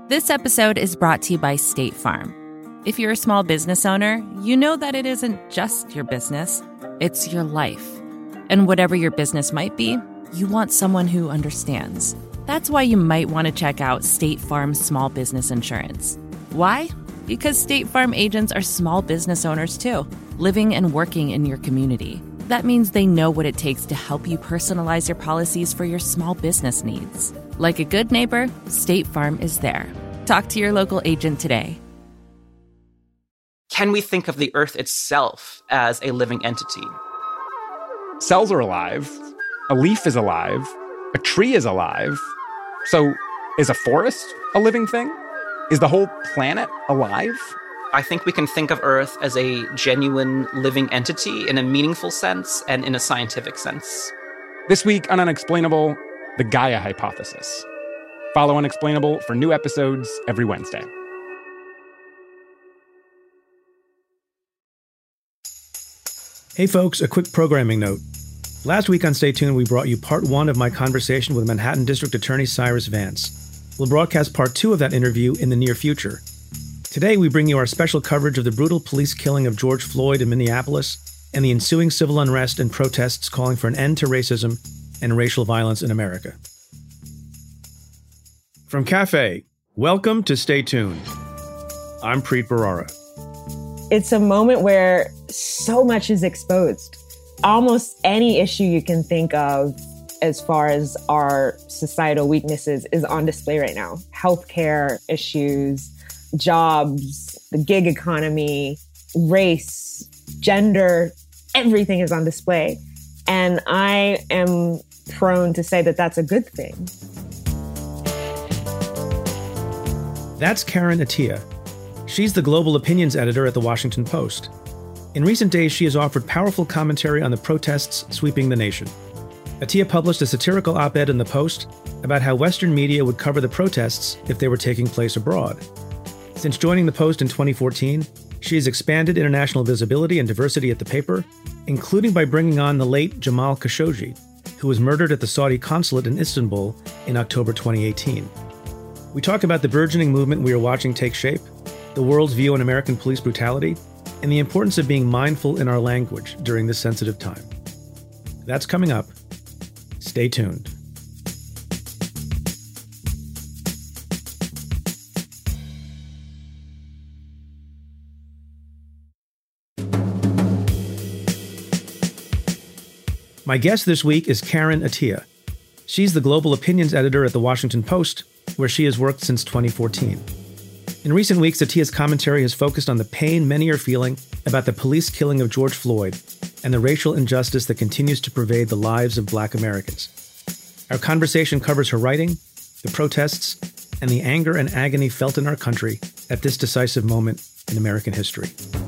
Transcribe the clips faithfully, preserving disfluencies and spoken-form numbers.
This episode is brought to you by State Farm. If you're a small business owner, you know that it isn't just your business, it's your life. And whatever your business might be, you want someone who understands. That's why you might want to check out State Farm Small Business Insurance. Why? Because State Farm agents are small business owners too, living and working in your community. That means they know what it takes to help you personalize your policies for your small business needs. Like a good neighbor, State Farm is there. Talk to your local agent today. Can we think of the Earth itself as a living entity? Cells are alive. A leaf is alive. A tree is alive. So is a forest a living thing? Is the whole planet alive? I think we can think of Earth as a genuine living entity in a meaningful sense and in a scientific sense. This week on Unexplainable, the Gaia hypothesis. Follow Unexplainable for new episodes every Wednesday. Hey folks, a quick programming note. Last week on Stay Tuned, we brought you part one of my conversation with Manhattan District Attorney Cyrus Vance. We'll broadcast part two of that interview in the near future. Today, we bring you our special coverage of the brutal police killing of George Floyd in Minneapolis and the ensuing civil unrest and protests calling for an end to racism and racial violence in America. From Cafe, welcome to Stay Tuned. I'm Preet Bharara. It's a moment where so much is exposed. Almost any issue you can think of as far as our societal weaknesses is on display right now. Healthcare issues, jobs, the gig economy, race, gender, everything is on display. And I am prone to say that that's a good thing. That's Karen Attiah. She's the global opinions editor at The Washington Post. In recent days, she has offered powerful commentary on the protests sweeping the nation. Attiah published a satirical op-ed in The Post about how Western media would cover the protests if they were taking place abroad. Since joining The Post in twenty fourteen, she has expanded international visibility and diversity at the paper, including by bringing on the late Jamal Khashoggi, who was murdered at the Saudi consulate in Istanbul in October twenty eighteen. We talk about the burgeoning movement we are watching take shape, the world's view on American police brutality, and the importance of being mindful in our language during this sensitive time. That's coming up. Stay tuned. My guest this week is Karen Attiah. She's the global opinions editor at The Washington Post, where she has worked since twenty fourteen. In recent weeks, Attiah's commentary has focused on the pain many are feeling about the police killing of George Floyd and the racial injustice that continues to pervade the lives of Black Americans. Our conversation covers her writing, the protests, and the anger and agony felt in our country at this decisive moment in American history.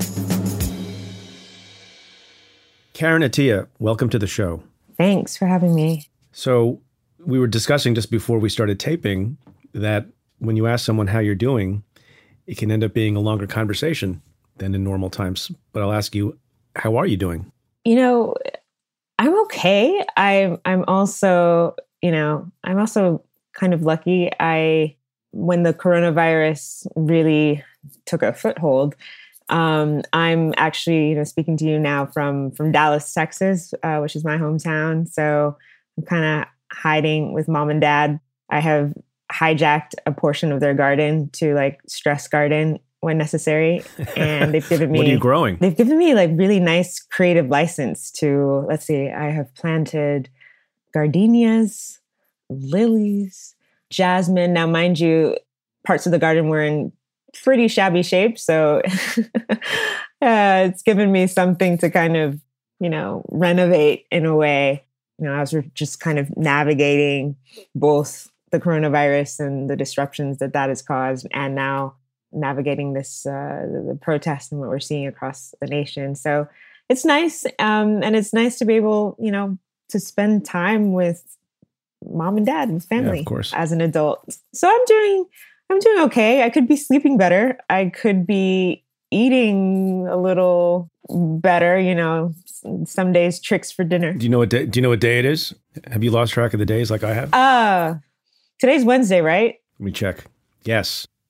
Karen Attiah, welcome to the show. Thanks for having me. So we were discussing just before we started taping that when you ask someone how you're doing, it can end up being a longer conversation than in normal times. But I'll ask you, how are you doing? You know, I'm okay. I'm I'm also, you know, I'm also kind of lucky. I when the coronavirus really took a foothold, um, I'm actually, you know, speaking to you now from from Dallas, Texas, uh, which is my hometown. So I'm kind of hiding with mom and dad. I have hijacked a portion of their garden to like stress garden when necessary. And they've given me, what are you growing? They've given me like really nice creative license to, let's see, I have planted gardenias, lilies, jasmine. Now, mind you, parts of the garden were in pretty shabby shape. So uh, it's given me something to kind of, you know, renovate in a way. You know, I was just kind of navigating both the coronavirus and the disruptions that that has caused, and now navigating this, uh, the, the protests and what we're seeing across the nation. So it's nice. Um, and it's nice to be able, you know, to spend time with mom and dad and family, yeah, of course, as an adult. So I'm doing, I'm doing okay. I could be sleeping better. I could be eating a little better, you know, some days tricks for dinner. Do you know what day, do you know what day it is? Have you lost track of the days like I have? Uh, today's Wednesday, right? Let me check. Yes.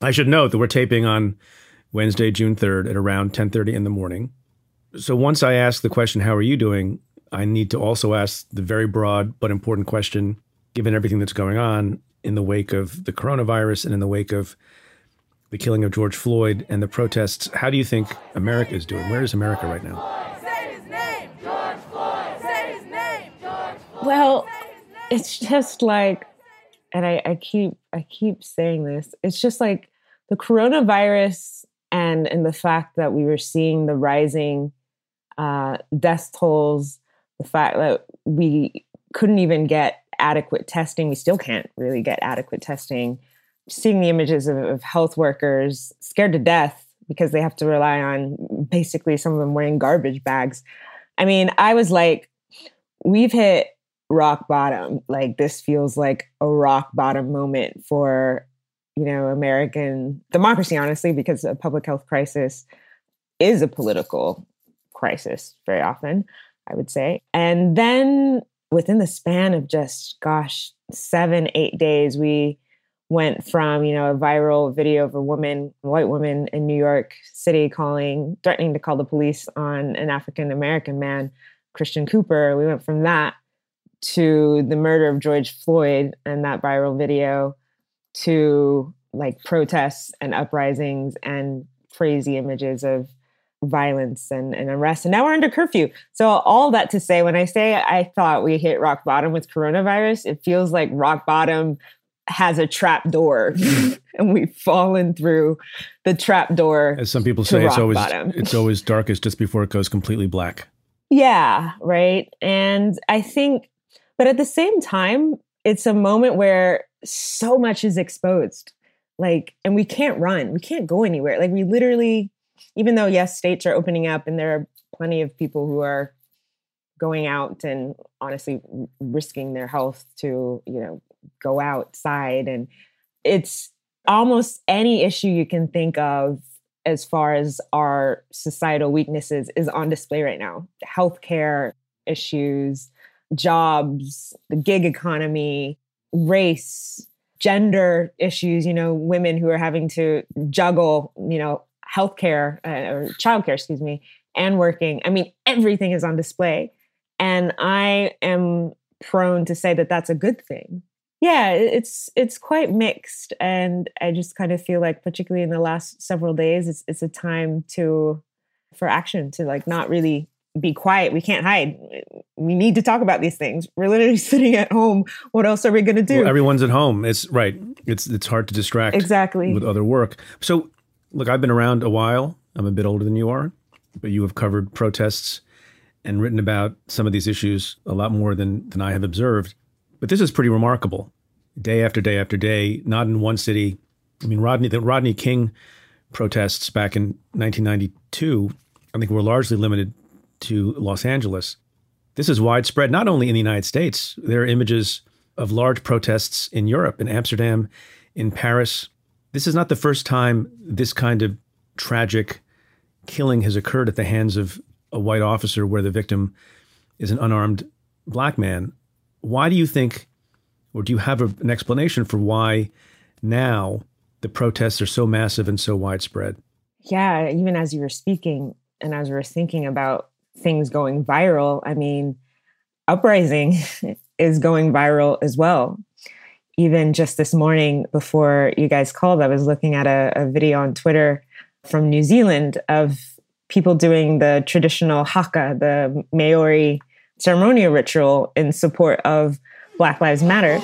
I should note that we're taping on Wednesday, June third at around ten thirty in the morning. So once I ask the question, how are you doing? I need to also ask the very broad but important question, given everything that's going on in the wake of the coronavirus and in the wake of the killing of George Floyd and the protests. How do you think America is doing? Where is America right now? Say his name, George Floyd. Say his name, George Floyd. Well, it's just like, and I, I keep I keep saying this, it's just like the coronavirus and, and the fact that we were seeing the rising uh, death tolls, the fact that we couldn't even get adequate testing. We still can't really get adequate testing. Seeing the images of, of health workers scared to death because they have to rely on basically some of them wearing garbage bags. I mean, I was like, we've hit rock bottom. Like, this feels like a rock bottom moment for, you know, American democracy, honestly, because a public health crisis is a political crisis very often, I would say. And then within the span of just, gosh, seven, eight days, we went from, you know, a viral video of a woman, a white woman in New York City calling, threatening to call the police on an African-American man, Christian Cooper. We went from that to the murder of George Floyd and that viral video to like protests and uprisings and crazy images of violence and, and arrest. And now we're under curfew. So all that to say, when I say I thought we hit rock bottom with coronavirus, it feels like rock bottom has a trap door and we've fallen through the trap door. As some people say, it's always bottom. it's always darkest just before it goes completely black. Yeah, right. And I think, but at the same time, it's a moment where so much is exposed. Like, and we can't run. We can't go anywhere. Like, we literally, even though, yes, states are opening up and there are plenty of people who are going out and honestly risking their health to, you know, go outside. And it's almost any issue you can think of as far as our societal weaknesses is on display right now. Healthcare issues, jobs, the gig economy, race, gender issues, you know, women who are having to juggle, you know, healthcare uh, or childcare, excuse me, and working. I mean, everything is on display. And I am prone to say that that's a good thing. Yeah, it's it's quite mixed. And I just kind of feel like, particularly in the last several days, it's it's a time to for action, to like not really be quiet. We can't hide. We need to talk about these things. We're literally sitting at home. What else are we going to do? Well, everyone's at home. It's right. It's it's hard to distract exactly with other work. So, look, I've been around a while. I'm a bit older than you are, but you have covered protests and written about some of these issues a lot more than than I have observed. But this is pretty remarkable. Day after day after day, not in one city. I mean, Rodney, the Rodney King protests back in nineteen ninety-two, I think were largely limited to Los Angeles. This is widespread, not only in the United States. There are images of large protests in Europe, in Amsterdam, in Paris. This is not the first time this kind of tragic killing has occurred at the hands of a white officer where the victim is an unarmed black man. Why do you think, or do you have a, an explanation for why now the protests are so massive and so widespread? Yeah, even as you were speaking and as we were thinking about things going viral, I mean, Uprising is going viral as well. Even just this morning before you guys called, I was looking at a, a video on Twitter from New Zealand of people doing the traditional haka, the Maori ceremonial ritual in support of Black Lives Matter.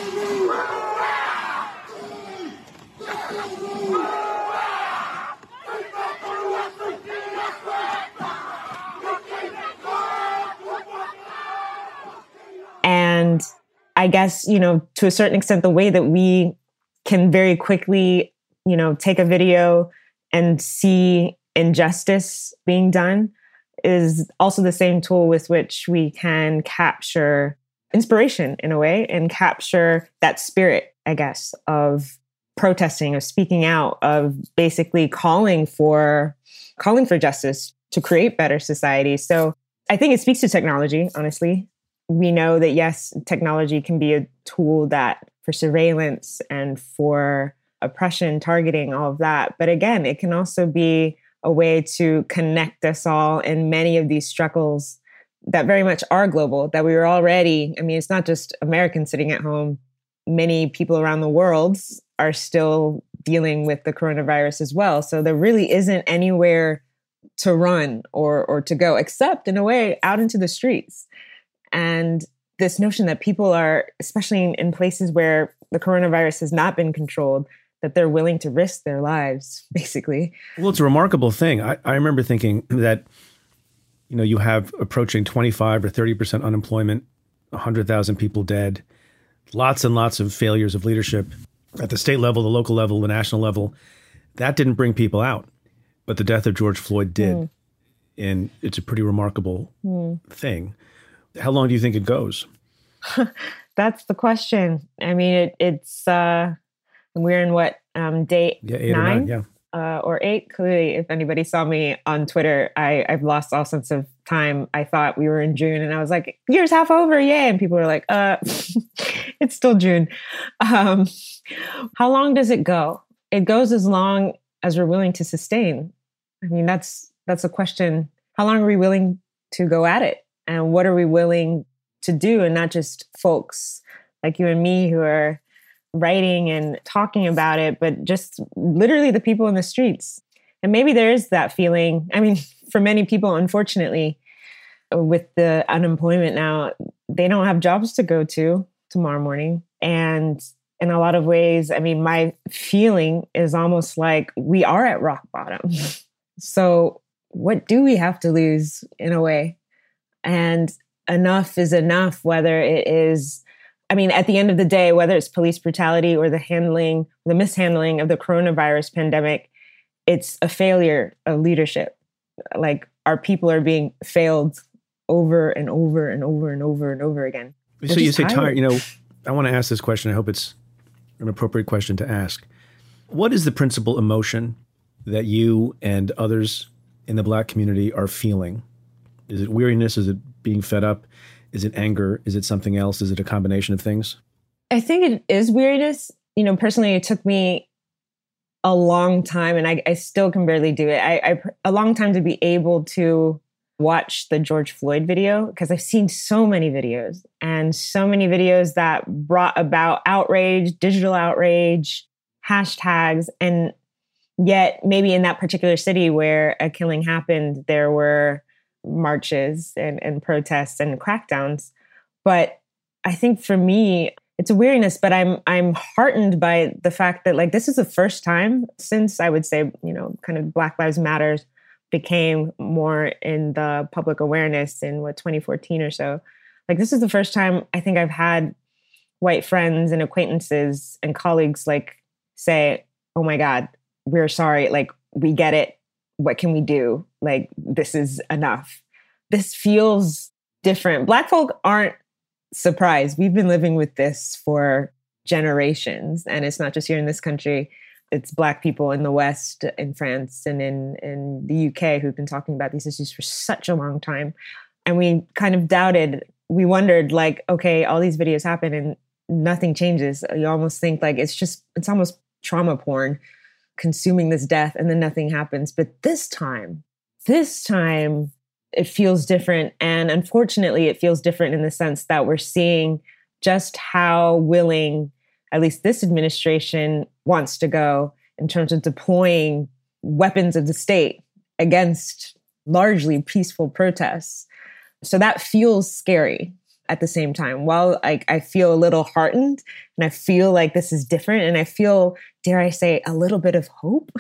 And I guess, you know, to a certain extent, the way that we can very quickly, you know, take a video and see injustice being done is also the same tool with which we can capture inspiration in a way and capture that spirit, I guess, of protesting, of speaking out, of basically calling for calling for justice to create better society. So I think it speaks to technology, honestly. We know that, yes, technology can be a tool that for surveillance and for oppression, targeting, all of that. But again, it can also be a way to connect us all in many of these struggles that very much are global, that we were already, I mean, it's not just Americans sitting at home. Many people around the world are still dealing with the coronavirus as well. So there really isn't anywhere to run or or to go, except in a way out into the streets. And this notion that people are, especially in, in places where the coronavirus has not been controlled, that they're willing to risk their lives, basically. Well, it's a remarkable thing. I, I remember thinking that, you know, you have approaching twenty-five or thirty percent unemployment, one hundred thousand people dead, lots and lots of failures of leadership at the state level, the local level, the national level. That didn't bring people out, but the death of George Floyd did. Mm. And it's a pretty remarkable mm. thing. How long do you think it goes? That's the question. I mean, it, it's, uh, we're in what, um, day yeah, eight nine? Or nine, yeah. Uh, or eight. Clearly, if anybody saw me on Twitter, I, I've lost all sense of time. I thought we were in June and I was like, year's half over, yay. And people were like, uh, it's still June. Um, how long does it go? It goes as long as we're willing to sustain. I mean, that's that's a question. How long are we willing to go at it? And what are we willing to do? And not just folks like you and me who are writing and talking about it, but just literally the people in the streets. And maybe there is that feeling. I mean, for many people, unfortunately, with the unemployment now, they don't have jobs to go to tomorrow morning. And in a lot of ways, I mean, my feeling is almost like we are at rock bottom. So what do we have to lose in a way? And enough is enough, whether it is, I mean, at the end of the day, whether it's police brutality or the handling, the mishandling of the coronavirus pandemic, it's a failure of leadership. Like our people are being failed over and over and over and over and over again. We're so you say tired. tired, you know, I want to ask this question. I hope it's an appropriate question to ask. What is the principal emotion that you and others in the Black community are feeling? Is it weariness? Is it being fed up? Is it anger? Is it something else? Is it a combination of things? I think it is weariness. You know, personally, it took me a long time, and I, I still can barely do it. I, I a long time to be able to watch the George Floyd video, because I've seen so many videos and so many videos that brought about outrage, digital outrage, hashtags. And yet maybe in that particular city where a killing happened, there were marches and, and protests and crackdowns. But I think for me, it's a weariness, but I'm I'm heartened by the fact that like this is the first time since I would say, you know, kind of Black Lives Matter became more in the public awareness in what twenty fourteen or so. Like this is the first time I think I've had white friends and acquaintances and colleagues like say, "Oh my God, we're sorry. Like we get it. What can we do? Like this is enough." This feels different. Black folk aren't surprised. We've been living with this for generations, and it's not just here in this country. It's Black people in the West, in France, and in, in the U K who've been talking about these issues for such a long time. And we kind of doubted, we wondered like, okay, all these videos happen and nothing changes. You almost think like it's just, it's almost trauma porn, consuming this death and then nothing happens. But this time, this time it feels different. And unfortunately, it feels different in the sense that we're seeing just how willing at least this administration wants to go in terms of deploying weapons of the state against largely peaceful protests. So that feels scary at the same time. While I, I feel a little heartened and I feel like this is different and I feel, dare I say, a little bit of hope,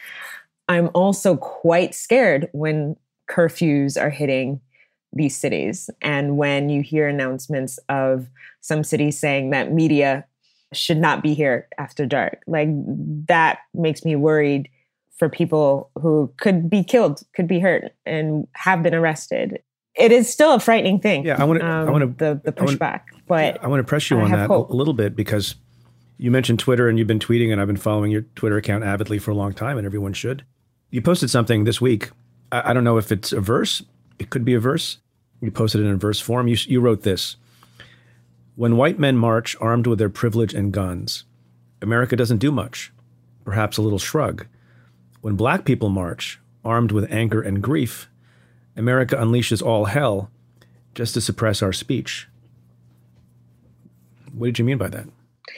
I'm also quite scared when curfews are hitting these cities and when you hear announcements of some cities saying that media should not be here after dark. Like that makes me worried for people who could be killed, could be hurt, and have been arrested. It is still a frightening thing. Yeah, I want to. Um, I want to the the pushback, but I want to press you on that hope. a little bit because you mentioned Twitter and you've been tweeting, and I've been following your Twitter account avidly for a long time, and everyone should. You posted something this week. I, I don't know if it's a verse. It could be a verse. You posted it in verse form. You you wrote this. When white men march armed with their privilege and guns, America doesn't do much. perhaps a little shrug. When black people march, armed with anger and grief, America unleashes all hell just to suppress our speech. What did you mean by that?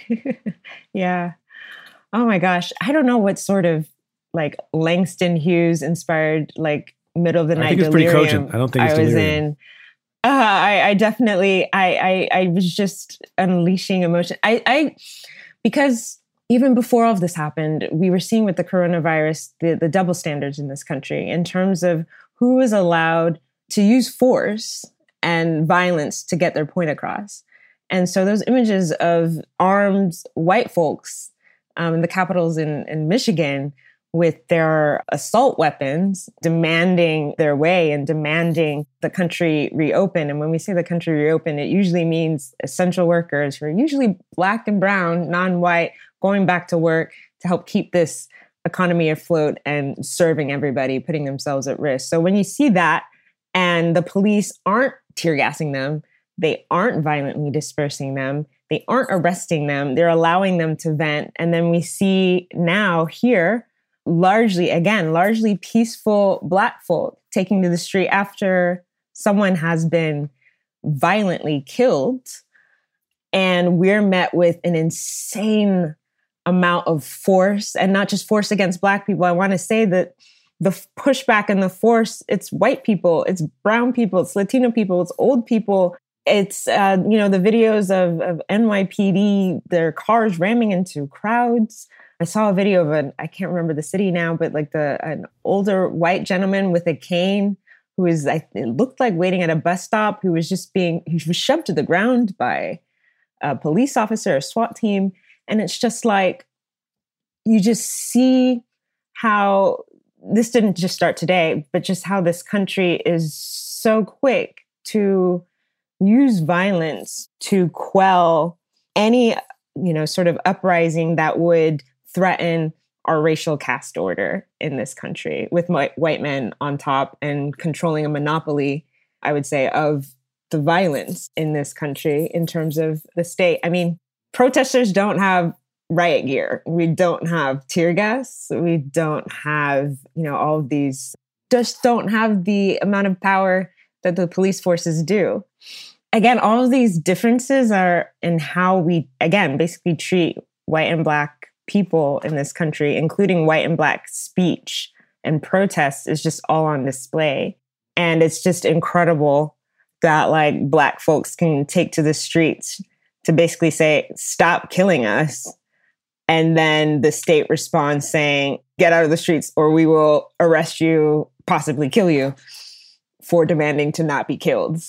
Yeah. Oh my gosh. I don't know what sort of like Langston Hughes inspired like middle of the night I think it's delirium pretty cogent. I don't think it's I was delirium. in. Uh, I, I definitely, I, I, I was just unleashing emotion. I, I, because even before all of this happened, we were seeing with the coronavirus, the, the double standards in this country in terms of who is allowed to use force and violence to get their point across. And so those images of armed white folks um, in the capitals in, in Michigan with their assault weapons, demanding their way and demanding the country reopen. And when we say the country reopen, it usually means essential workers who are usually black and brown, non-white, going back to work to help keep this economy afloat and serving everybody, putting themselves at risk. So when you see that and the police aren't tear gassing them, they aren't violently dispersing them, they aren't arresting them, they're allowing them to vent. And then we see now here, largely, again, largely peaceful black folk taking to the street after someone has been violently killed. And we're met with an insane amount of force, and not just force against black people. I want to say that the pushback and the force, it's white people, it's brown people, it's Latino people, it's old people. It's, uh, you know, the videos of, of N Y P D, their cars ramming into crowds. I saw a video of an, I can't remember the city now, but like the an older white gentleman with a cane who was, I, it looked like waiting at a bus stop, who was just being, he was shoved to the ground by a police officer, a SWAT team. And it's just like, you just see how this didn't just start today, but just how this country is so quick to use violence to quell any, you know, sort of uprising that would threaten our racial caste order in this country, with white, white men on top and controlling a monopoly, I would say, of the violence in this country in terms of the state. I mean, protesters don't have riot gear. We don't have tear gas. We don't have, you know, all of these, just don't have the amount of power that the police forces do. Again, all of these differences are in how we, again, basically treat white and black people in this country, including white and black speech and protests, is just all on display. And it's just incredible that like black folks can take to the streets to basically say, stop killing us. And then the state responds saying, get out of the streets or we will arrest you, possibly kill you for demanding to not be killed.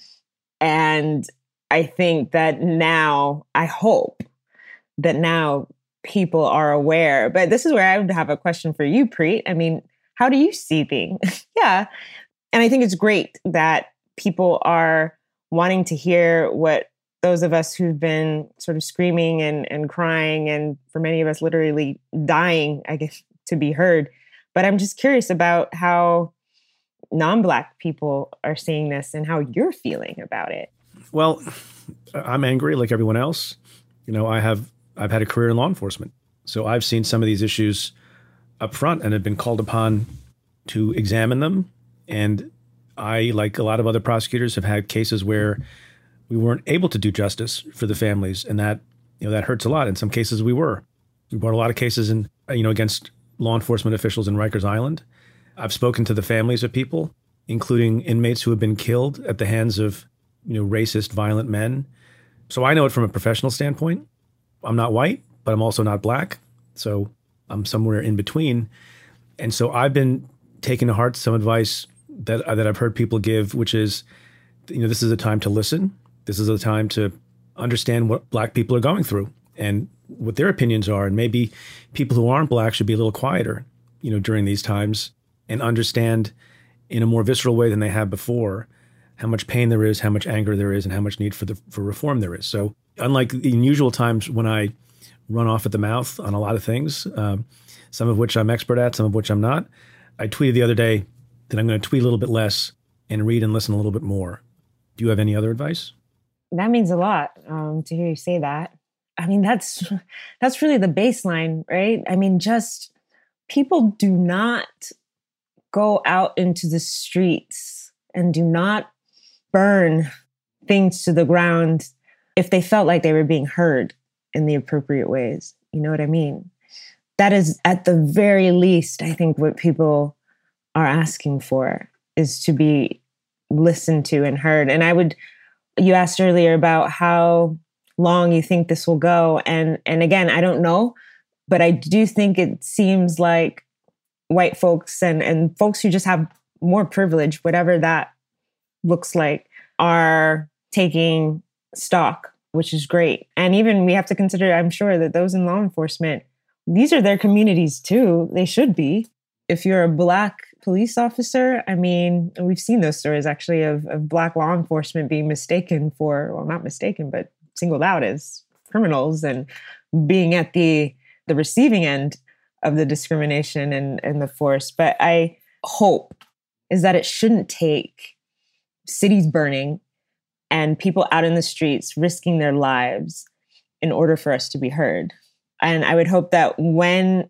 And I think that now, I hope that now people are aware. But this is where I would have a question for you, Preet. I mean, how do you see things? Yeah. And I think it's great that people are wanting to hear what those of us who've been sort of screaming and, and crying, and for many of us literally dying, I guess, to be heard. But I'm just curious about how non-Black people are seeing this and how you're feeling about it. Well, I'm angry like everyone else. You know, I have, I've had a career in law enforcement. So I've seen some of these issues up front and have been called upon to examine them. And I, like a lot of other prosecutors, have had cases where we weren't able to do justice for the families. And that, you know, that hurts a lot. In some cases we were. We brought a lot of cases in, you know, against law enforcement officials in Rikers Island. I've spoken to the families of people, including inmates who have been killed at the hands of, you know, racist, violent men. So I know it from a professional standpoint. I'm not white, but I'm also not Black. So I'm somewhere in between. And so I've been taking to heart some advice that, that I've heard people give, which is, you know, this is a time to listen. This is a time to understand what Black people are going through and what their opinions are. And maybe people who aren't Black should be a little quieter, you know, during these times, and understand in a more visceral way than they have before how much pain there is, how much anger there is, and how much need for the for reform there is. So unlike in usual times when I run off at the mouth on a lot of things, um, some of which I'm expert at, some of which I'm not, I tweeted the other day that I'm going to tweet a little bit less and read and listen a little bit more. Do you have any other advice? That means a lot um, to hear you say that. I mean, that's that's really the baseline, right? I mean, just people do not go out into the streets and do not burn things to the ground if they felt like they were being heard in the appropriate ways. You know what I mean? That is, at the very least, I think what people are asking for is to be listened to and heard. And I would, you asked earlier about how long you think this will go. And, and again, I don't know, but I do think it seems like white folks and, and folks who just have more privilege, whatever that looks like, are taking stock, which is great. And even we have to consider, I'm sure, that those in law enforcement, these are their communities too. They should be. If you're a Black police officer, I mean, we've seen those stories actually of, of Black law enforcement being mistaken for, well, not mistaken, but singled out as criminals and being at the the receiving end of the discrimination and, and the force. But I hope is that it shouldn't take cities burning and people out in the streets risking their lives in order for us to be heard. And I would hope that when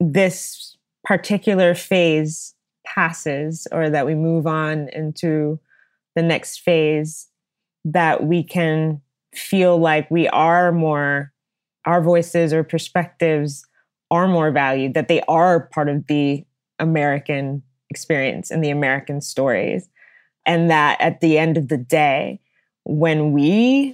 this particular phase passes, or that we move on into the next phase, that we can feel like we are more, our voices or perspectives are more valued, that they are part of the American experience and the American stories. And that at the end of the day, when we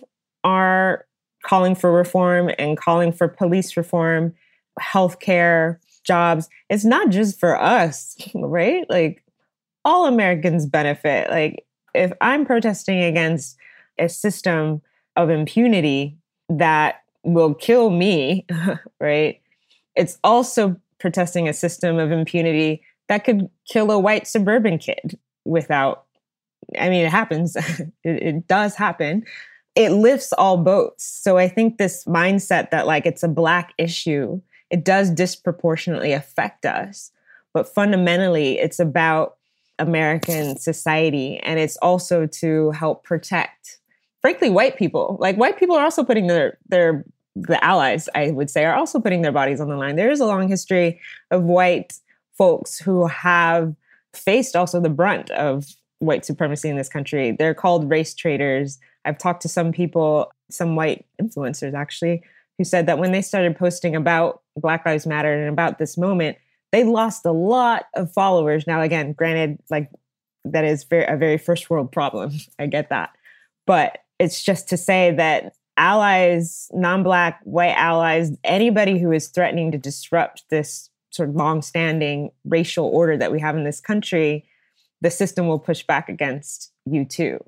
are calling for reform and calling for police reform, healthcare, jobs, it's not just for us, right? Like, all Americans benefit. Like, if I'm protesting against a system of impunity that will kill me, right? It's also protesting a system of impunity that could kill a white suburban kid without, I mean, it happens. it, it does happen. It lifts all boats. So I think this mindset that like it's a Black issue, it does disproportionately affect us. But fundamentally, it's about American society. And it's also to help protect, frankly, white people. Like, white people are also putting their, their, the allies, I would say, are also putting their bodies on the line. There is a long history of white folks who have faced also the brunt of white supremacy in this country. They're called race traitors. I've talked to some people, some white influencers actually, who said that when they started posting about Black Lives Matter and about this moment, they lost a lot of followers. Now, again, granted, like, that is very, a very first world problem. I get that. But it's just to say that allies, non-Black, white allies, anybody who is threatening to disrupt this sort of longstanding racial order that we have in this country, the system will push back against you too.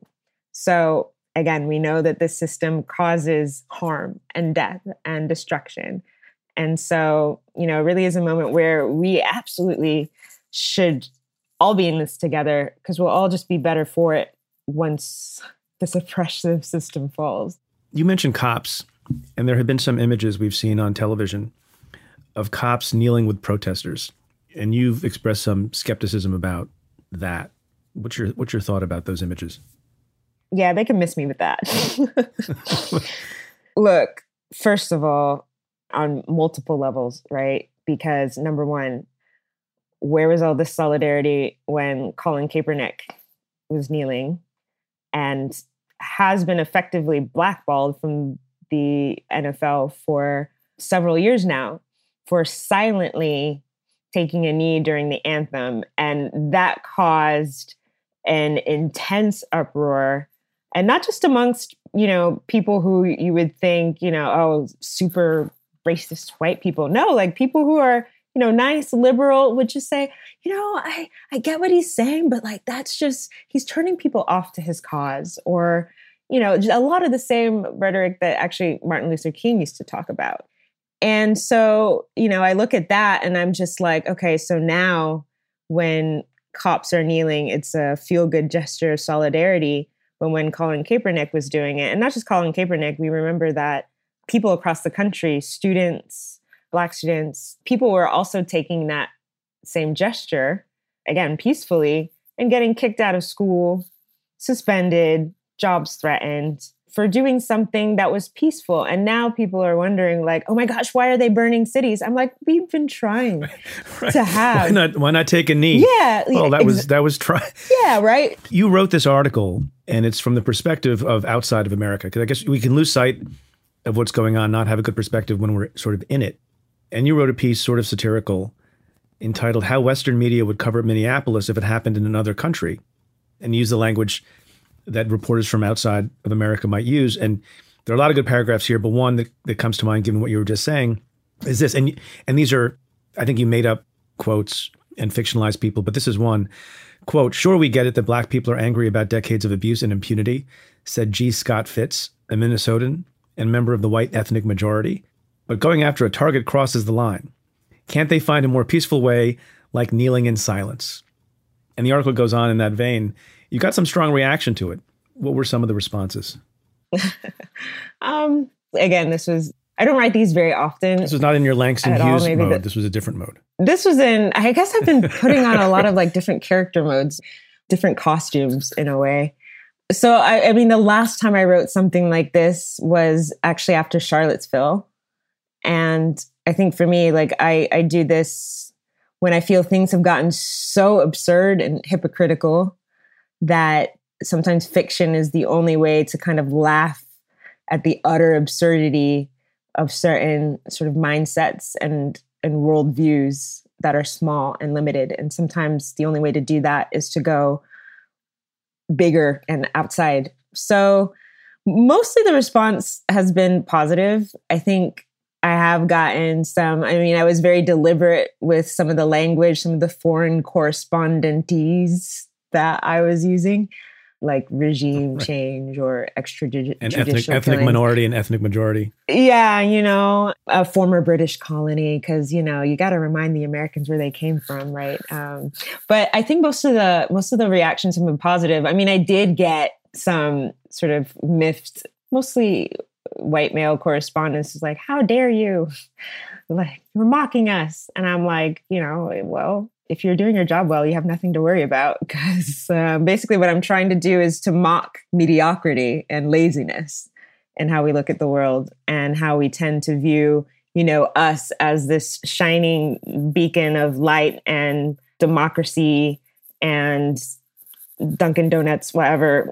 So again, we know that this system causes harm and death and destruction. And so, you know, it really is a moment where we absolutely should all be in this together, because we'll all just be better for it once this oppressive system falls. You mentioned cops, and there have been some images we've seen on television of cops kneeling with protesters. And you've expressed some skepticism about that. What's your what's your thought about those images? Yeah, they can miss me with that. Look, first of all, on multiple levels, right? Because number one, where was all this solidarity when Colin Kaepernick was kneeling and has been effectively blackballed from the N F L for several years now for silently taking a knee during the anthem? And that caused an intense uproar. And not just amongst, you know, people who you would think, you know, oh, super racist white people. No, like people who are, you know, nice, liberal would just say, you know, I, I get what he's saying, but like, that's just, he's turning people off to his cause. Or, you know, a lot of the same rhetoric that actually Martin Luther King used to talk about. And so, you know, I look at that and I'm just like, okay, so now when cops are kneeling, it's a feel-good gesture of solidarity. But when Colin Kaepernick was doing it, and not just Colin Kaepernick, we remember that people across the country, students, Black students, people were also taking that same gesture, again, peacefully, and getting kicked out of school, suspended, jobs threatened. for doing something that was peaceful. And now people are wondering, like, oh my gosh, why are they burning cities? I'm like, we've been trying right. to have. Why not, why not take a knee? Yeah. Well, that ex- was, that was try. Yeah, right. You wrote this article, and it's from the perspective of outside of America, because I guess we can lose sight of what's going on, not have a good perspective when we're sort of in it. And you wrote a piece sort of satirical entitled How Western Media Would Cover Minneapolis If It Happened in Another Country, and use the language that reporters from outside of America might use. And there are a lot of good paragraphs here, but one that, that comes to mind, given what you were just saying, is this. And and these are, I think you made up quotes and fictionalized people, but this is one. Quote, sure, we get it that Black people are angry about decades of abuse and impunity, said G. Scott Fitz, a Minnesotan and member of the white ethnic majority. But going after a target crosses the line. Can't they find a more peaceful way, like kneeling in silence? And the article goes on in that vein. You got some strong reaction to it. What were some of the responses? um, again, this was, I don't write these very often. This was not in your Langston Hughes all, mode. The, this was a different mode. This was in, I guess I've been putting on a lot of like different character modes, different costumes in a way. So, I, I mean, the last time I wrote something like this was actually after Charlottesville. And I think for me, like I, I do this when I feel things have gotten so absurd and hypocritical that sometimes fiction is the only way to kind of laugh at the utter absurdity of certain sort of mindsets and, and worldviews that are small and limited. And sometimes the only way to do that is to go bigger and outside. So mostly the response has been positive. I think I have gotten some, I mean, I was very deliberate with some of the language, some of the foreign correspondencies that I was using, like regime right. change or extrajudicial and ethnic, ethnic minority and ethnic majority. Yeah, you know, a former British colony, because, you know, you got to remind the Americans where they came from, right? Um, but I think most of the most of the reactions have been positive. I mean, I did get some sort of miffed, mostly white male correspondence is like, how dare you? Like, you're mocking us. And I'm like, you know, well, if you're doing your job well, you have nothing to worry about, because uh, basically what I'm trying to do is to mock mediocrity and laziness and how we look at the world and how we tend to view, you know, us as this shining beacon of light and democracy and Dunkin' Donuts, whatever.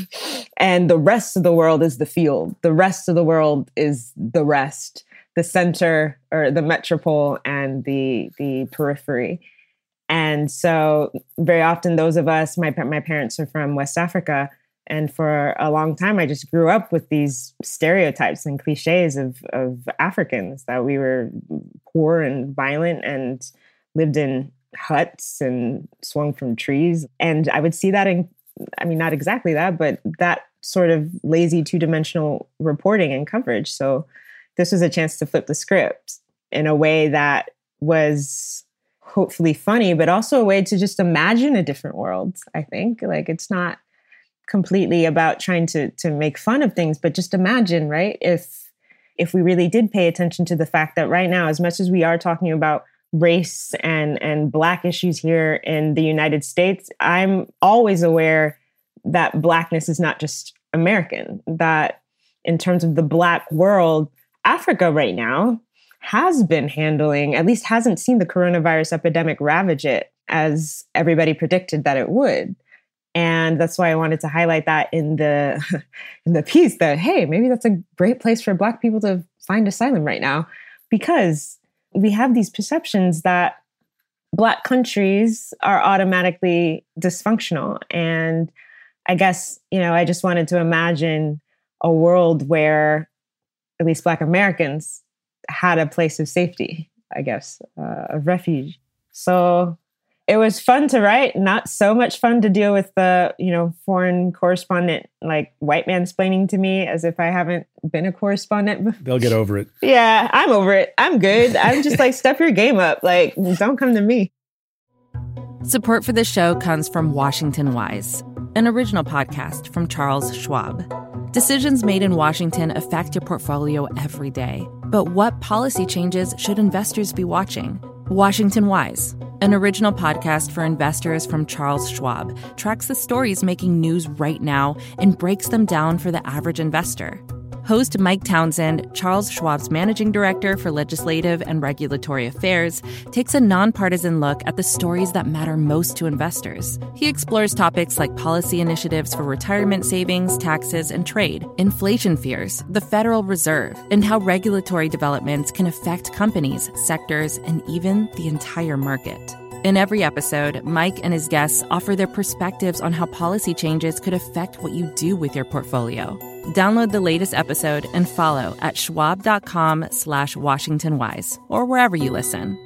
And the rest of the world is the field. The rest of the world is the rest, the center or the metropole and the the periphery. And so very often those of us, my my parents are from West Africa. And for a long time, I just grew up with these stereotypes and cliches of, of Africans, that we were poor and violent and lived in huts and swung from trees. And I would see that in, I mean, not exactly that, but that sort of lazy two-dimensional reporting and coverage. So this was a chance to flip the script in a way that was hopefully funny, but also a way to just imagine a different world, I think. Like, it's not completely about trying to to make fun of things, but just imagine, right? If if we really did pay attention to the fact that right now, as much as we are talking about race and and Black issues here in the United States, I'm always aware that Blackness is not just American, that in terms of the Black world, Africa right now has been handling, at least hasn't seen the coronavirus epidemic ravage it as everybody predicted that it would. And that's why I wanted to highlight that in the in the piece, that, hey, maybe that's a great place for Black people to find asylum right now, because we have these perceptions that Black countries are automatically dysfunctional. And I guess, you know, I just wanted to imagine a world where at least Black Americans had a place of safety, I guess, uh, of refuge. So it was fun to write, not so much fun to deal with the, you know, foreign correspondent, like white man splaining to me as if I haven't been a correspondent. They'll get over it. Yeah, I'm over it. I'm good. I'm just like, step your game up. Like, don't come to me. Support for this show comes from Washington Wise, an original podcast from Charles Schwab. Decisions made in Washington affect your portfolio every day. But what policy changes should investors be watching? Washington Wise, an original podcast for investors from Charles Schwab, tracks the stories making news right now and breaks them down for the average investor. Host Mike Townsend, Charles Schwab's managing director for legislative and regulatory affairs, takes a nonpartisan look at the stories that matter most to investors. He explores topics like policy initiatives for retirement savings, taxes, and trade, inflation fears, the Federal Reserve, and how regulatory developments can affect companies, sectors, and even the entire market. In every episode, Mike and his guests offer their perspectives on how policy changes could affect what you do with your portfolio. Download the latest episode and follow at schwab.com slash WashingtonWise or wherever you listen.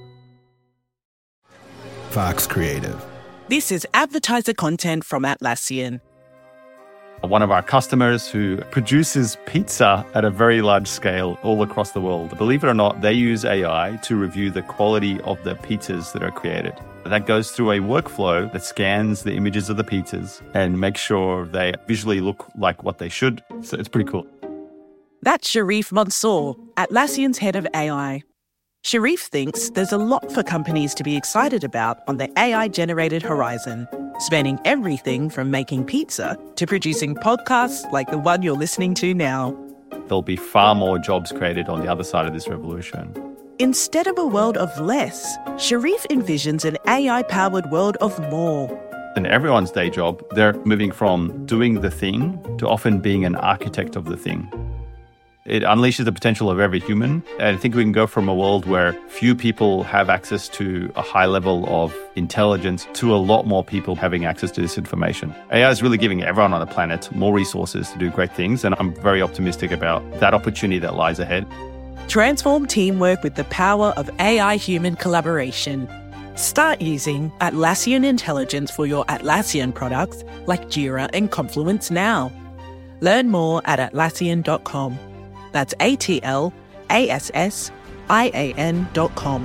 Fox Creative. This is advertiser content from Atlassian. One of our customers who produces pizza at a very large scale all across the world. Believe it or not, they use A I to review the quality of the pizzas that are created. That goes through a workflow that scans the images of the pizzas and makes sure they visually look like what they should. So it's pretty cool. That's Sharif Mansour, Atlassian's head of A I. Sharif thinks there's a lot for companies to be excited about on the A I-generated horizon, spanning everything from making pizza to producing podcasts like the one you're listening to now. There'll be far more jobs created on the other side of this revolution. Instead of a world of less, Sharif envisions an A I-powered world of more. In everyone's day job, they're moving from doing the thing to often being an architect of the thing. It unleashes the potential of every human. And I think we can go from a world where few people have access to a high level of intelligence to a lot more people having access to this information. A I is really giving everyone on the planet more resources to do great things. And I'm very optimistic about that opportunity that lies ahead. Transform teamwork with the power of A I-human collaboration. Start using Atlassian Intelligence for your Atlassian products like Jira and Confluence now. Learn more at Atlassian dot com. That's A T L A S S I A N dot com.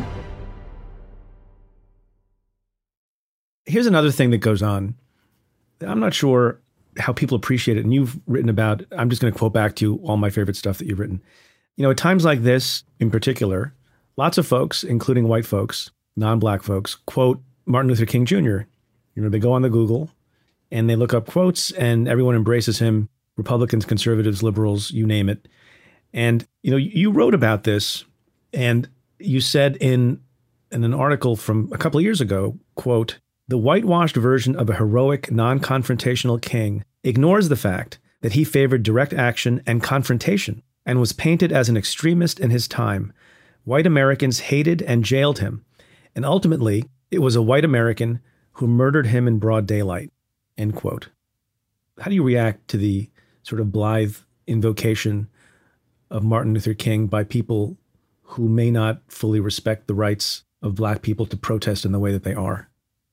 Here's another thing that goes on. I'm not sure how people appreciate it. And you've written about, I'm just going to quote back to you all my favorite stuff that you've written. You know, at times like this, in particular, lots of folks, including white folks, non-black folks, quote Martin Luther King Junior You know, they go on the Google and they look up quotes and everyone embraces him. Republicans, conservatives, liberals, you name it. And, you know, you wrote about this and you said in, in an article from a couple of years ago, quote, the whitewashed version of a heroic, non-confrontational king ignores the fact that he favored direct action and confrontation and was painted as an extremist in his time. White Americans hated and jailed him. And ultimately, it was a white American who murdered him in broad daylight, end quote. How do you react to the sort of blithe invocation of Martin Luther King by people who may not fully respect the rights of Black people to protest in the way that they are?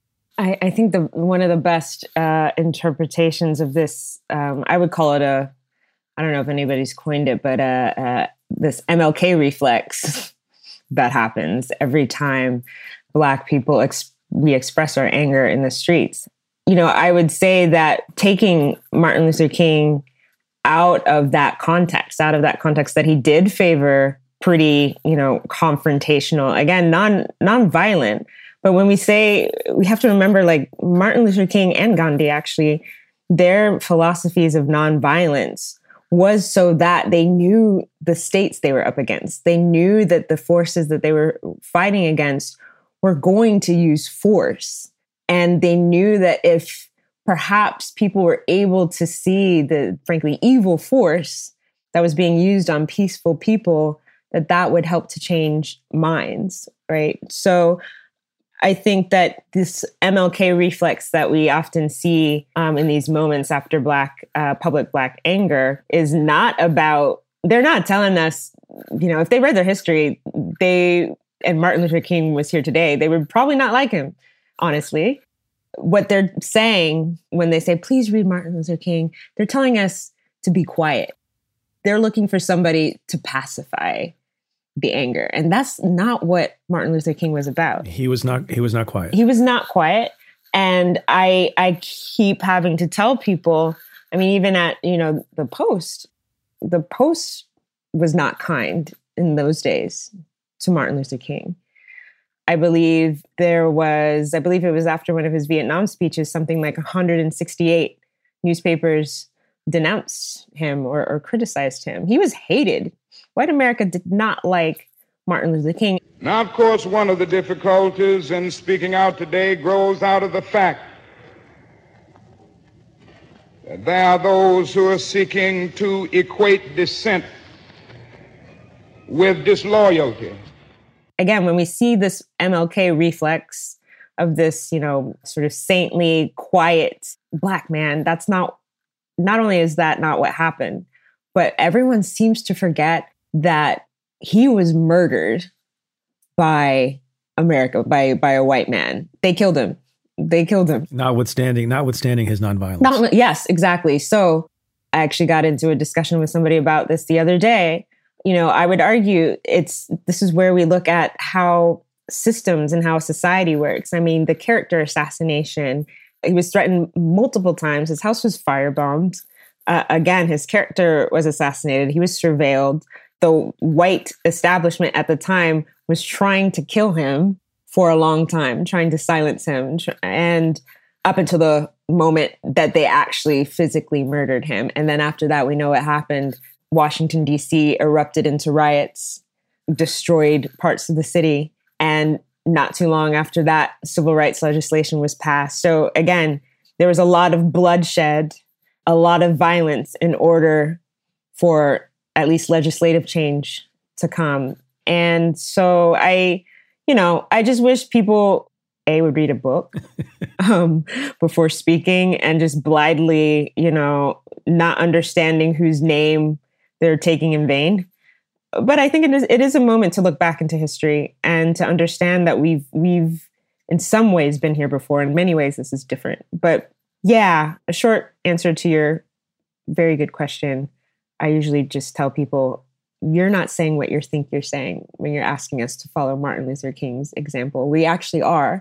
I, I think the one of the best uh, interpretations of this, um, I would call it a, I don't know if anybody's coined it, but uh, uh, this M L K reflex that happens every time Black people, ex- we express our anger in the streets. You know, I would say that taking Martin Luther King out of that context, out of that context that he did favor pretty, you know, confrontational, again, non, non-violent. But when we say, we have to remember, like Martin Luther King and Gandhi, actually, their philosophies of nonviolence was so that they knew the states they were up against. They knew that the forces that they were fighting against were going to use force. And they knew that if perhaps people were able to see the, frankly, evil force that was being used on peaceful people, that that would help to change minds, right? So I think that this M L K reflex that we often see um, in these moments after Black, uh, public Black anger is not about, they're not telling us, you know, if they read their history, they, and Martin Luther King was here today, they would probably not like him, honestly. What they're saying when they say, please read Martin Luther King, they're telling us to be quiet. They're looking for somebody to pacify the anger. And that's not what Martin Luther King was about. He was not, he was not quiet. He was not quiet. And I, I keep having to tell people, I mean, even at, you know, the Post, the Post was not kind in those days to Martin Luther King. I believe there was, I believe it was after one of his Vietnam speeches, something like one hundred sixty-eight newspapers denounced him or, or criticized him. He was hated. White America did not like Martin Luther King. Now, of course, one of the difficulties in speaking out today grows out of the fact that there are those who are seeking to equate dissent with disloyalty. Again, when we see this M L K reflex of this, you know, sort of saintly, quiet Black man, that's not, not only is that not what happened, but everyone seems to forget that he was murdered by America, by, by a white man. They killed him. They killed him. Notwithstanding, notwithstanding his nonviolence. Not, yes, exactly. So I actually got into a discussion with somebody about this the other day. You know, I would argue it's, this is where we look at how systems and how society works. I mean, the character assassination, he was threatened multiple times. His house was firebombed. Uh, again, his character was assassinated. He was surveilled. The white establishment at the time was trying to kill him for a long time, trying to silence him. And up until the moment that they actually physically murdered him. And then after that, we know what happened. Washington, D C erupted into riots, destroyed parts of the city. And not too long after that, civil rights legislation was passed. So again, there was a lot of bloodshed, a lot of violence in order for at least legislative change to come. And so I, you know, I just wish people, A, would read a book um, before speaking and just blindly, you know, not understanding whose name they're taking in vain. But I think it is, it is a moment to look back into history and to understand that we've, we've in some ways been here before. In many ways, this is different. But yeah, a short answer to your very good question. I usually just tell people, you're not saying what you think you're saying when you're asking us to follow Martin Luther King's example. We actually are.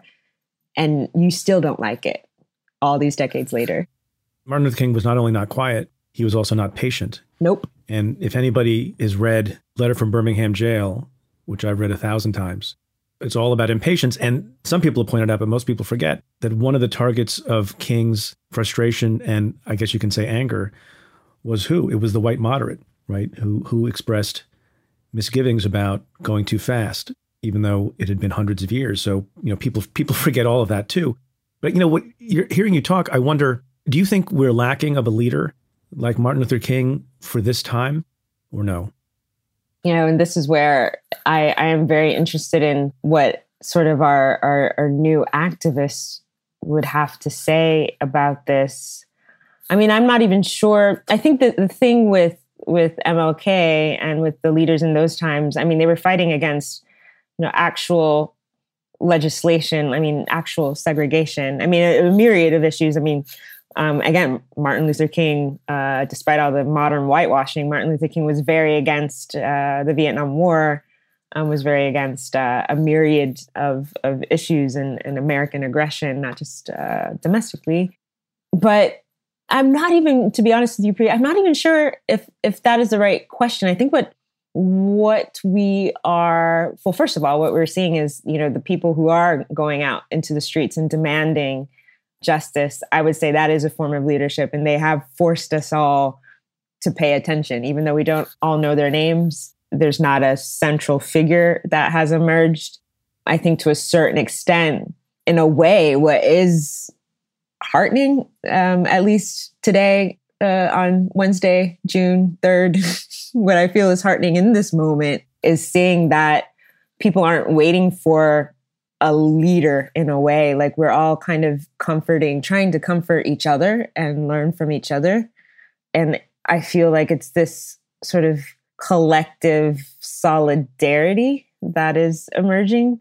And you still don't like it all these decades later. Martin Luther King was not only not quiet, he was also not patient. Nope. And if anybody has read Letter from Birmingham Jail, which I've read a thousand times, it's all about impatience. And some people have pointed out, but most people forget, that one of the targets of King's frustration and I guess you can say anger was who? It was the white moderate, right? Who who expressed misgivings about going too fast, even though it had been hundreds of years. So, you know, people people forget all of that too. But, you know, what you're hearing you talk, I wonder, do you think we're lacking of a leader like Martin Luther King for this time or no? You know, and this is where I, I am very interested in what sort of our, our, our new activists would have to say about this. I mean, I'm not even sure. I think that the thing with with M L K and with the leaders in those times, I mean, they were fighting against, you know, actual legislation. I mean, actual segregation. I mean, a, a myriad of issues. I mean, um, again, Martin Luther King, uh, despite all the modern whitewashing, Martin Luther King was very against uh, the Vietnam War, um, was very against uh, a myriad of, of issues and, and American aggression, not just uh, domestically. But I'm not even, to be honest with you, Priya, I'm not even sure if if that is the right question. I think what what we are, well, first of all, what we're seeing is, you know, the people who are going out into the streets and demanding justice. I would say that is a form of leadership, and they have forced us all to pay attention, even though we don't all know their names. There's not a central figure that has emerged. I think to a certain extent, in a way, what is heartening, um, at least today uh, on Wednesday, June third, what I feel is heartening in this moment is seeing that people aren't waiting for a leader in a way. Like we're all kind of comforting, trying to comfort each other and learn from each other. And I feel like it's this sort of collective solidarity that is emerging.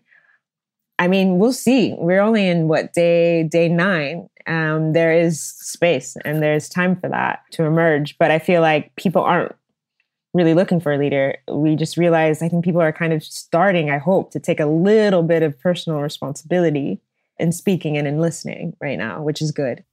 I mean, we'll see. We're only in what, day day nine. Um, there is space and there's time for that to emerge. But I feel like people aren't really looking for a leader. We just realize, I think people are kind of starting, I hope, to take a little bit of personal responsibility in speaking and in listening right now, which is good.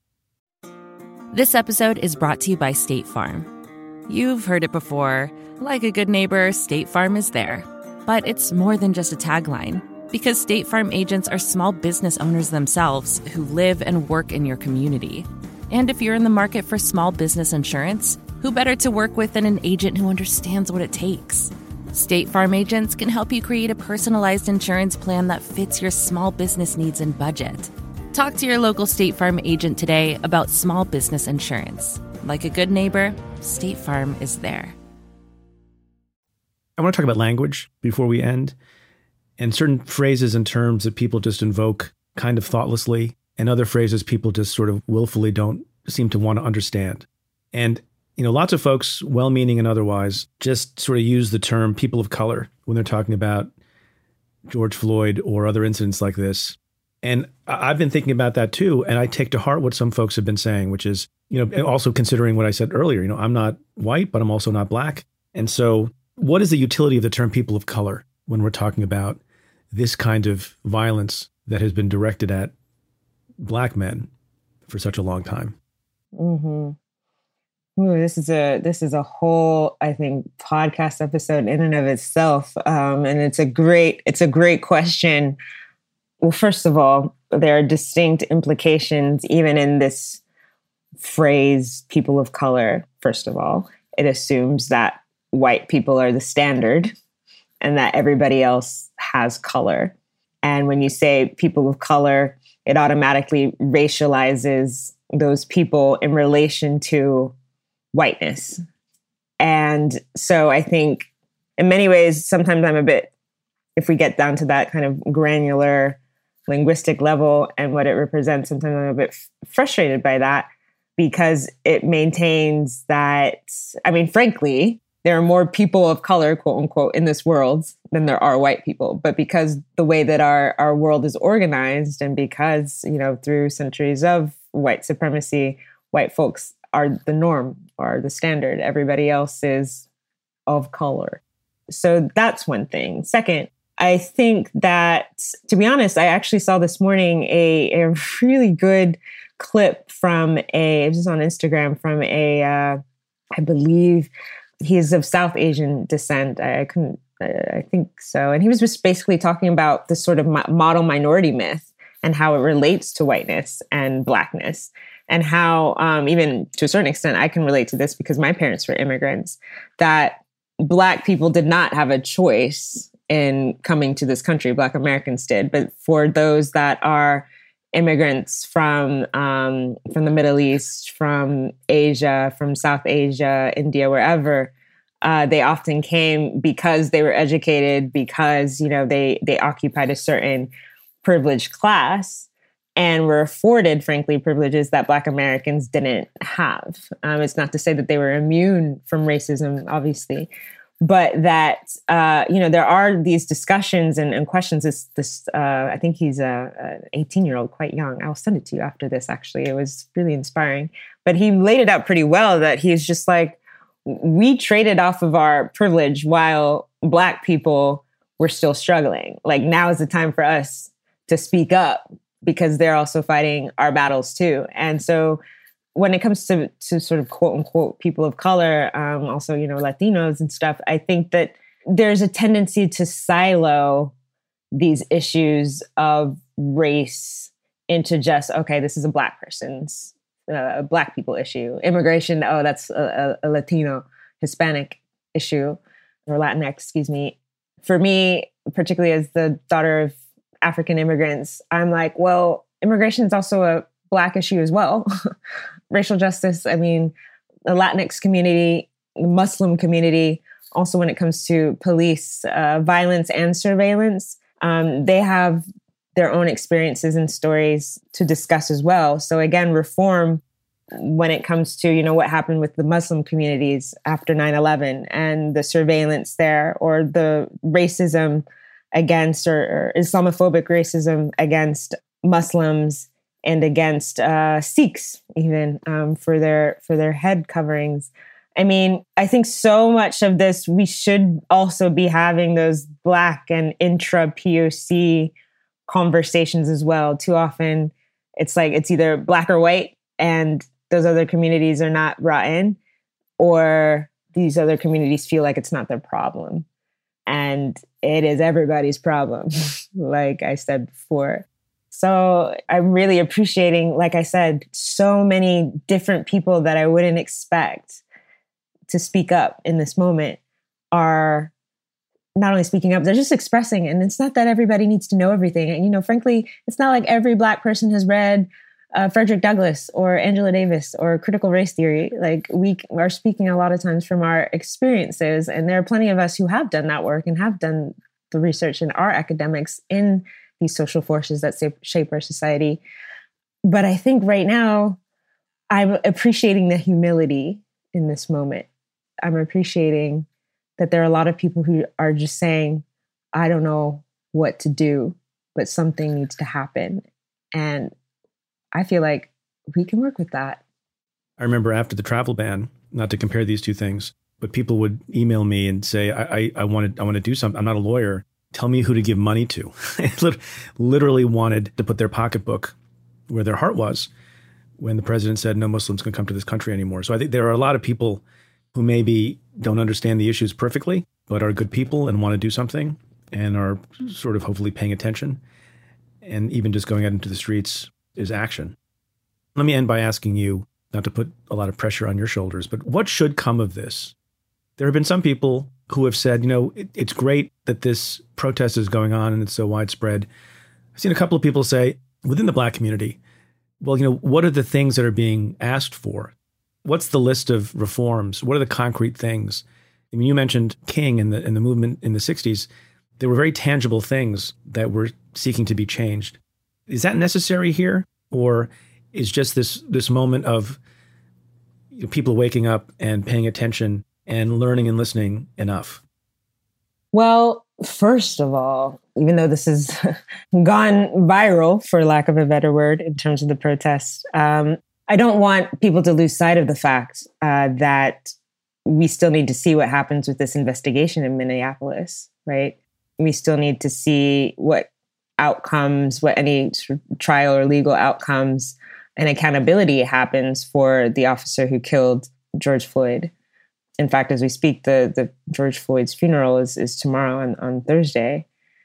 This episode is brought to you by State Farm. You've heard it before. Like a good neighbor, State Farm is there. But it's more than just a tagline. Because State Farm agents are small business owners themselves who live and work in your community. And if you're in the market for small business insurance, who better to work with than an agent who understands what it takes? State Farm agents can help you create a personalized insurance plan that fits your small business needs and budget. Talk to your local State Farm agent today about small business insurance. Like a good neighbor, State Farm is there. I want to talk about language before we end, and certain phrases and terms that people just invoke kind of thoughtlessly, and other phrases people just sort of willfully don't seem to want to understand. And, you know, lots of folks, well-meaning and otherwise, just sort of use the term people of color when they're talking about George Floyd or other incidents like this. And I've been thinking about that too, and I take to heart what some folks have been saying, which is, you know, also considering what I said earlier, you know, I'm not white, but I'm also not black. And so what is the utility of the term people of color when we're talking about this kind of violence that has been directed at black men for such a long time? Mm-hmm. Ooh, this is a this is a whole, I think, podcast episode in and of itself, um, and it's a great it's a great question. Well, first of all, there are distinct implications even in this phrase, people of color. First of all, it assumes that white people are the standard and that everybody else has color. And when you say people of color, it automatically racializes those people in relation to whiteness. And so I think in many ways, sometimes I'm a bit, if we get down to that kind of granular linguistic level and what it represents, sometimes I'm a bit f- frustrated by that, because it maintains that, I mean, frankly, there are more people of color, quote unquote, in this world than there are white people. But because the way that our, our world is organized, and because, you know, through centuries of white supremacy, white folks are the norm or the standard. Everybody else is of color. So that's one thing. Second, I think that, to be honest, I actually saw this morning a, a really good clip from a, it was on Instagram, from a, uh, I believe he's of South Asian descent. I, I couldn't, I think so. And he was just basically talking about the sort of model minority myth and how it relates to whiteness and blackness, and how um, even to a certain extent, I can relate to this because my parents were immigrants, that Black people did not have a choice in coming to this country. Black Americans did. But for those that are immigrants from um, from the Middle East, from Asia, from South Asia, India, wherever, uh, they often came because they were educated, because, you know, they they occupied a certain privileged class and were afforded, frankly, privileges that Black Americans didn't have. Um, it's not to say that they were immune from racism, obviously, but that, uh, you know, there are these discussions and, and questions. This, this uh, I think he's a, an eighteen-year-old, quite young. I'll send it to you after this, actually. It was really inspiring. But he laid it out pretty well, that he's just like, we traded off of our privilege while Black people were still struggling. Like, now is the time for us to speak up, because they're also fighting our battles too. And so when it comes to, to sort of quote unquote people of color, um, also, you know, Latinos and stuff, I think that there's a tendency to silo these issues of race into just, okay, this is a Black person's, uh, a Black people issue. Immigration, oh, that's a, a, a Latino, Hispanic issue, or Latinx, excuse me. For me, particularly as the daughter of African immigrants, I'm like, well, immigration is also a Black issue as well. Racial justice, I mean, the Latinx community, the Muslim community, also when it comes to police uh, violence and surveillance, um, they have their own experiences and stories to discuss as well. So again, reform when it comes to, you know, what happened with the Muslim communities after nine eleven and the surveillance there, or the racism against, or, or Islamophobic racism against Muslims and against uh, Sikhs, even um, for their for their head coverings. I mean, I think so much of this, we should also be having those Black and intra-P O C conversations as well. Too often, it's like it's either Black or white, and those other communities are not brought in, or these other communities feel like it's not their problem. And it is everybody's problem, like I said before. So I'm really appreciating, like I said, so many different people that I wouldn't expect to speak up in this moment are not only speaking up, they're just expressing. And it's not that everybody needs to know everything. And, you know, frankly, it's not like every Black person has read uh, Frederick Douglass or Angela Davis or critical race theory. Like, we are speaking a lot of times from our experiences. And there are plenty of us who have done that work and have done the research and are academics in these social forces that shape our society. But I think right now, I'm appreciating the humility in this moment. I'm appreciating that there are a lot of people who are just saying, I don't know what to do, but something needs to happen. And I feel like we can work with that. I remember after the travel ban, not to compare these two things, but people would email me and say, I, I, I want to I want to do something. I'm not a lawyer. Tell me who to give money to. Literally wanted to put their pocketbook where their heart was when the president said no Muslims can come to this country anymore. So I think there are a lot of people who maybe don't understand the issues perfectly, but are good people and want to do something and are sort of hopefully paying attention. And even just going out into the streets is action. Let me end by asking you, not to put a lot of pressure on your shoulders, but what should come of this? There have been some people who have said, you know, it, it's great that this protest is going on and it's so widespread. I've seen a couple of people say within the Black community, well, you know, what are the things that are being asked for? What's the list of reforms? What are the concrete things? I mean, you mentioned King and the, and the movement in the sixties. There were very tangible things that were seeking to be changed. Is that necessary here? Or is just this this moment of, you know, people waking up and paying attention and learning and listening enough? Well, first of all, even though this has gone viral, for lack of a better word, in terms of the protests, um, I don't want people to lose sight of the fact uh, that we still need to see what happens with this investigation in Minneapolis, right? We still need to see what outcomes, what any trial or legal outcomes and accountability happens for the officer who killed George Floyd. In fact, as we speak, the, the George Floyd's funeral is, is tomorrow on, on Thursday.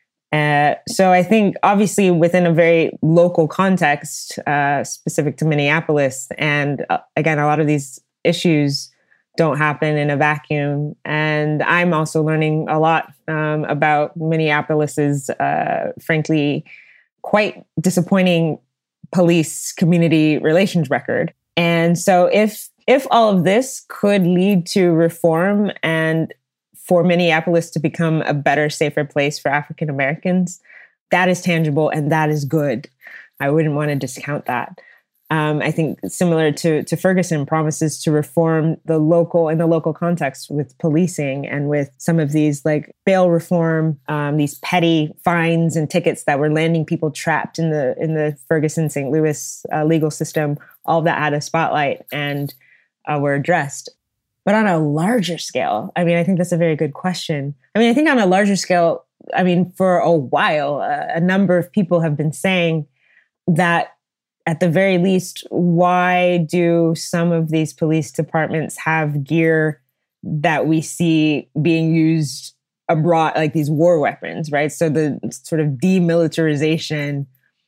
Uh, so I think obviously within a very local context, uh, specific to Minneapolis, and uh, again, a lot of these issues don't happen in a vacuum. And I'm also learning a lot um, about Minneapolis's, uh, frankly, quite disappointing police community relations record. And so if if all of this could lead to reform and for Minneapolis to become a better, safer place for African Americans, that is tangible and that is good. I wouldn't want to discount that. Um, I think similar to, to Ferguson, promises to reform the local in the local context with policing and with some of these like bail reform, um, these petty fines and tickets that were landing people trapped in the in the Ferguson Saint Louis uh, legal system. All of that had a spotlight and uh, were addressed. But on a larger scale, I mean, I think that's a very good question. I mean, I think on a larger scale, I mean, for a while, uh, a number of people have been saying that at the very least, why do some of these police departments have gear that we see being used abroad, like these war weapons, right? So the sort of demilitarization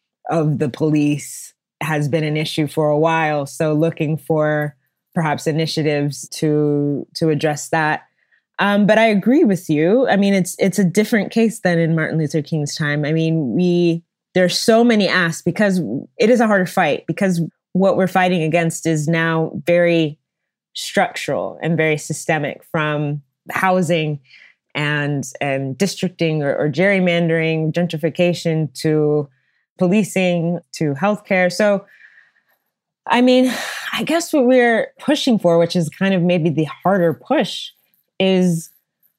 of the police has been an issue for a while. So looking for perhaps initiatives to to address that. Um, but I agree with you. I mean, it's it's a different case than in Martin Luther King's time. I mean, we there are so many asks because it is a harder fight, because what we're fighting against is now very structural and very systemic, from housing and and districting or, or gerrymandering, gentrification, to policing, to healthcare. So, I mean, I guess what we're pushing for, which is kind of maybe the harder push, is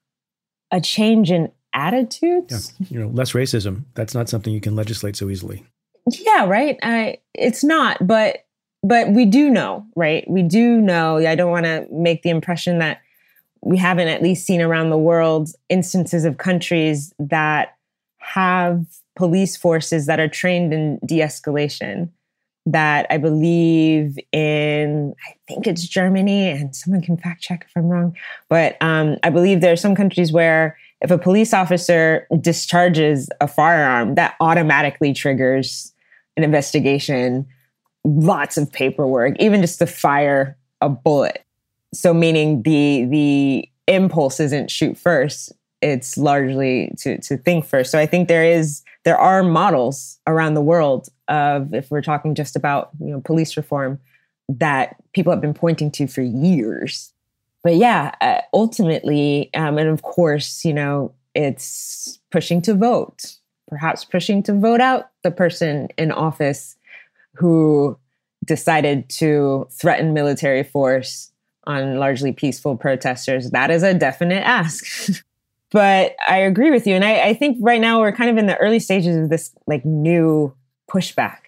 a change in attitudes. Yeah. You know, less racism. That's not something you can legislate so easily. Yeah, right. I, it's not, but but we do know, right? We do know. I don't want to make the impression that we haven't at least seen around the world instances of countries that have police forces that are trained in de-escalation. That I believe in, I think it's Germany, and someone can fact check if I'm wrong, but um, I believe there are some countries where if a police officer discharges a firearm, that automatically triggers an investigation, lots of paperwork, even just to fire a bullet. So meaning the the impulse isn't shoot first, it's largely to to think first. So I think there is there are models around the world of, if we're talking just about, you know, police reform, that people have been pointing to for years. But yeah, uh, ultimately, um, and of course, you know, it's pushing to vote, perhaps pushing to vote out the person in office who decided to threaten military force on largely peaceful protesters. That is a definite ask. But I agree with you. And I, I think right now we're kind of in the early stages of this like new pushback.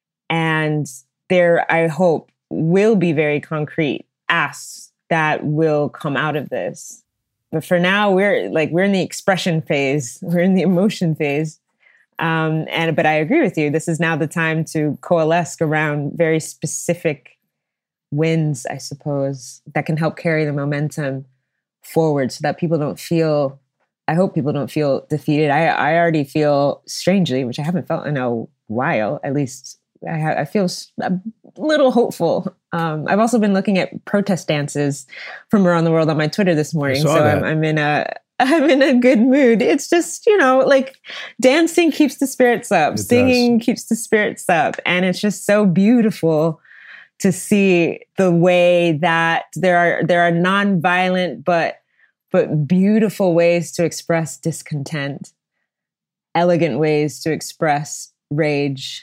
And there, I hope, will be very concrete asks that will come out of this. But for now, we're like, we're in the expression phase. We're in the emotion phase. Um, and, but I agree with you. This is now the time to coalesce around very specific wins, I suppose, that can help carry the momentum forward so that people don't feel, I hope people don't feel defeated. I, I already feel strangely, which I haven't felt in a while, at least I, ha- I feel a little hopeful. Um, I've also been looking at protest dances from around the world on my Twitter this morning. So I'm, I'm in a I'm in a good mood. It's just, you know, like dancing keeps the spirits up, it singing does. keeps the spirits up, and it's just so beautiful to see the way that there are there are nonviolent but but beautiful ways to express discontent, elegant ways to express rage.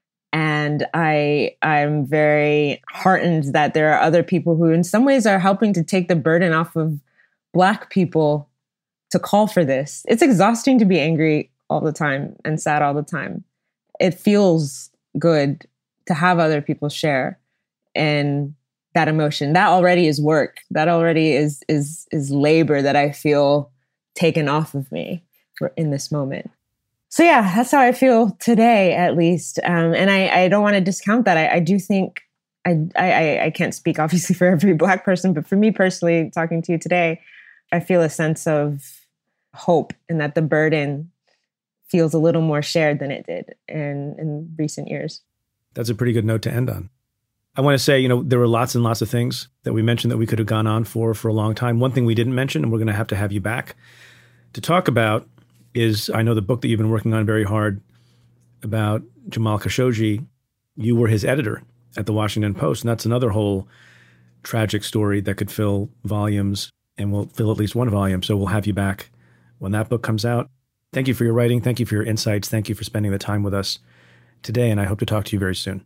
And I, I'm very heartened that there are other people who in some ways are helping to take the burden off of Black people to call for this. It's exhausting to be angry all the time and sad all the time. It feels good to have other people share in that emotion. That already is work. That already is, is, is labor that I feel taken off of me in this moment. So yeah, that's how I feel today, at least. Um, and I, I don't want to discount that. I, I do think, I, I, I can't speak obviously for every Black person, but for me personally, talking to you today, I feel a sense of hope and that the burden feels a little more shared than it did in, in recent years. That's a pretty good note to end on. I want to say, you know, there were lots and lots of things that we mentioned that we could have gone on for for a long time. One thing we didn't mention, and we're going to have to have you back to talk about, is, I know the book that you've been working on very hard about Jamal Khashoggi. You were his editor at the Washington Post, and that's another whole tragic story that could fill volumes, and will fill at least one volume. So we'll have you back when that book comes out. Thank you for your writing. Thank you for your insights. Thank you for spending the time with us today, and I hope to talk to you very soon.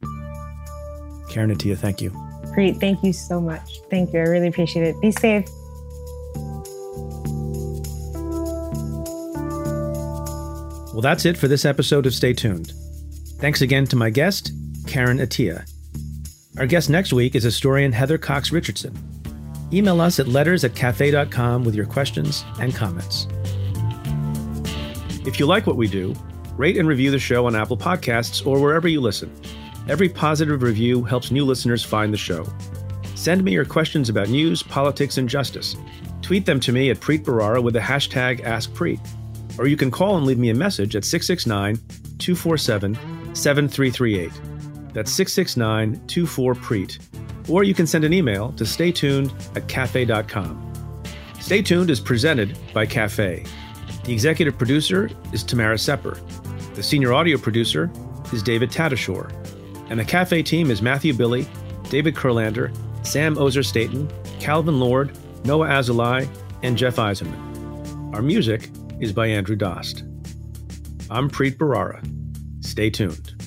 Karen Attiah, thank you. Great. Thank you so much. Thank you. I really appreciate it. Be safe. Well, that's it for this episode of Stay Tuned. Thanks again to my guest, Karen Attiah. Our guest next week is historian Heather Cox Richardson. Email us at letters at cafe dot com with your questions and comments. If you like what we do, rate and review the show on Apple Podcasts or wherever you listen. Every positive review helps new listeners find the show. Send me your questions about news, politics, and justice. Tweet them to me at Preet Bharara with the hashtag AskPreet. Or you can call and leave me a message at six six nine, two four seven, seven three three eight. That's six six nine, two four, Preet. Or you can send an email to staytuned at cafe dot com. Stay Tuned is presented by Cafe. The executive producer is Tamara Sepper. The senior audio producer is David Tadashore. And the Cafe team is Matthew Billy, David Kurlander, Sam Ozer-Staten, Calvin Lord, Noah Azulai, and Jeff Eisenman. Our music is by Andrew Dost. I'm Preet Bharara. Stay tuned.